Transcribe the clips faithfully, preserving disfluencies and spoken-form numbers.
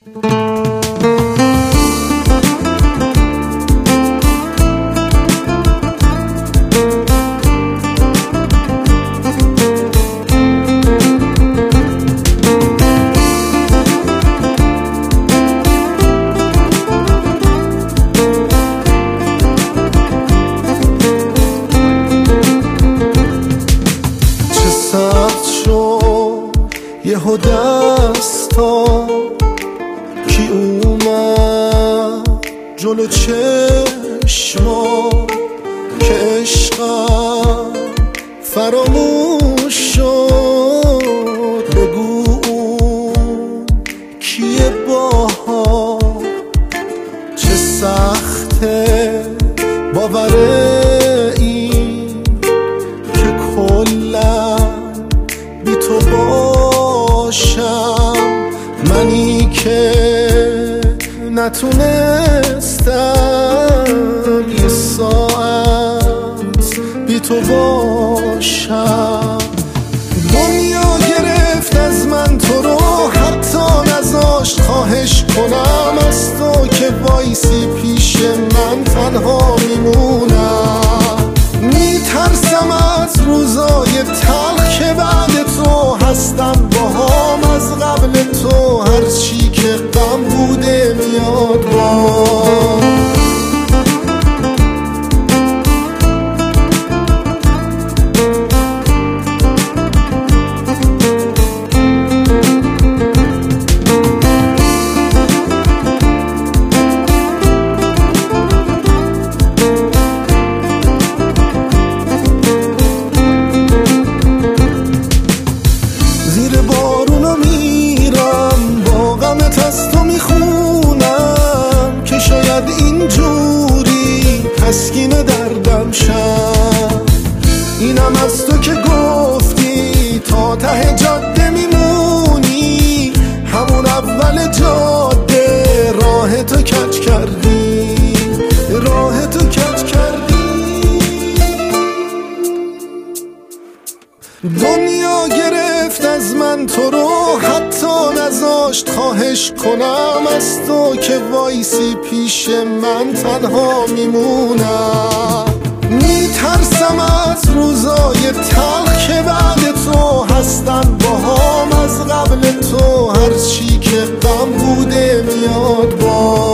یهو دستا کی اومد جلو چشما که عشقم فراموش شد. بگو اون کیه باها، چه سخته باور این که کلا بی تو باشم، منی که نتونستم یه ساعت بی تو باشم. دنیا گرفت از من تو رو، حتی نذاشت خواهش کنم از تو که وایسی پیش من تنها میمونم. میترسم از روزای تلخ که بعد تو هستم باهام، از قبل تو هرچی که غم بوده میاد با. زیر بارونو میرم با غمت از تو میخونم که شاید اینجوری تسکین دردم شم. اینم از تو که گفتی تا ته جاده میمونی، همون اول جاده راه تو کج کردی، راه تو کج کردی. دنیا گرفت از من تو رو، حتی نذاشت خواهش کنم از تو که وایسی پیش من تنها میمونم. میترسم از روزای تلخ که بعد تو هستن باهام، از قبل تو هرچی که غم بوده میاد با.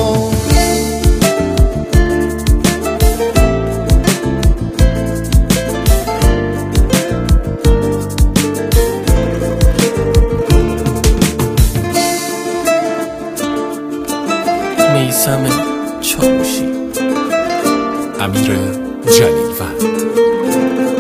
میثم چاوشی، امیر جلیوند.